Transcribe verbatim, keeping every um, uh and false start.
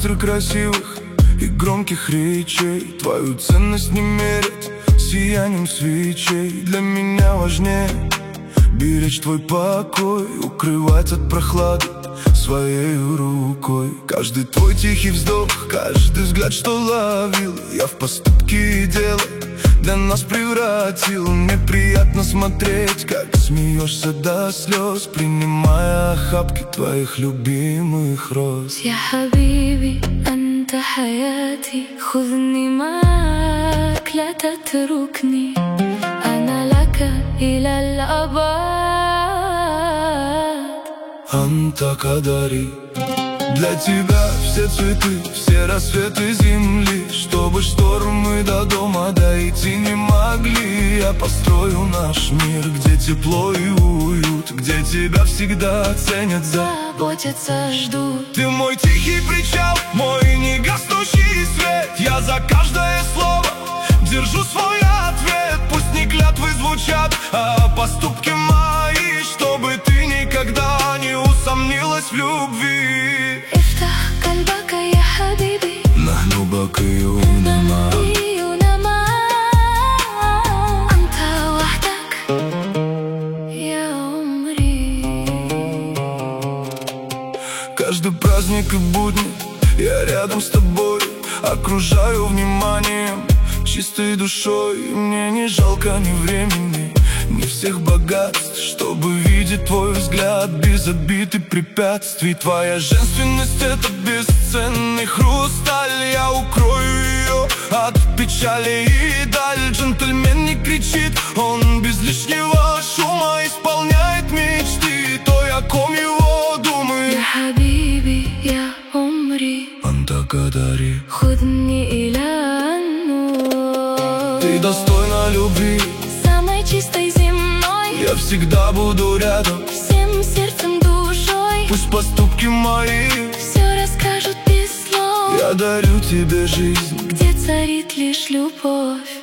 мастер красивых и громких речей. Твою ценность не мерят сиянием свечей. Для меня важнее беречь твой покой, укрывать от прохлады своей рукой. Каждый твой тихий вздох, каждый взгляд, что ловил я в поступки и дела для нас превратил. Мне приятно смотреть, как смеешься до слез, принимая охапки твоих любимых роз. يا حبيبي أنت حياتي خذني معك لا تتركني أنا لك إلى الأبد. Анта Кадари. Для тебя все цветы, все рассветы земли. Чтобы штормы до дома дойти не могли. Я построю наш мир, где тепло и уют, где тебя всегда ценят, заботятся, ждут. Ты мой тихий причал, мой негаснущий свет. Я за каждое слово держу свой ответ. Пусть не клятвы звучат, а поступки мои, чтобы ты никогда не усомнилась в любви. افتح قلبك يا حبيبي نحن بقيون معا أنت وحدك يا عمري. Каждый праздник и будни я рядом с тобой, окружаю вниманием, чистой душой. Мне не жалко ни времени, ни всех богатств, чтобы видеть твой взгляд без обид и препятствий. Твоя женственность — это бесценный хрусталь. Я укрою ее от печали и даль. Джентльмен не кричит, он без лишнего шума исполняет мечты той, о ком его думает. يا حبيبي يا عمري Анта Кадари. خذني إلى النور. Ты достойна любви, самой чистой земной. я всегда буду рядом, всем сердцем, душой. пусть поступки мои все расскажут без слов. Я дарю тебе жизнь, где царит лишь любовь.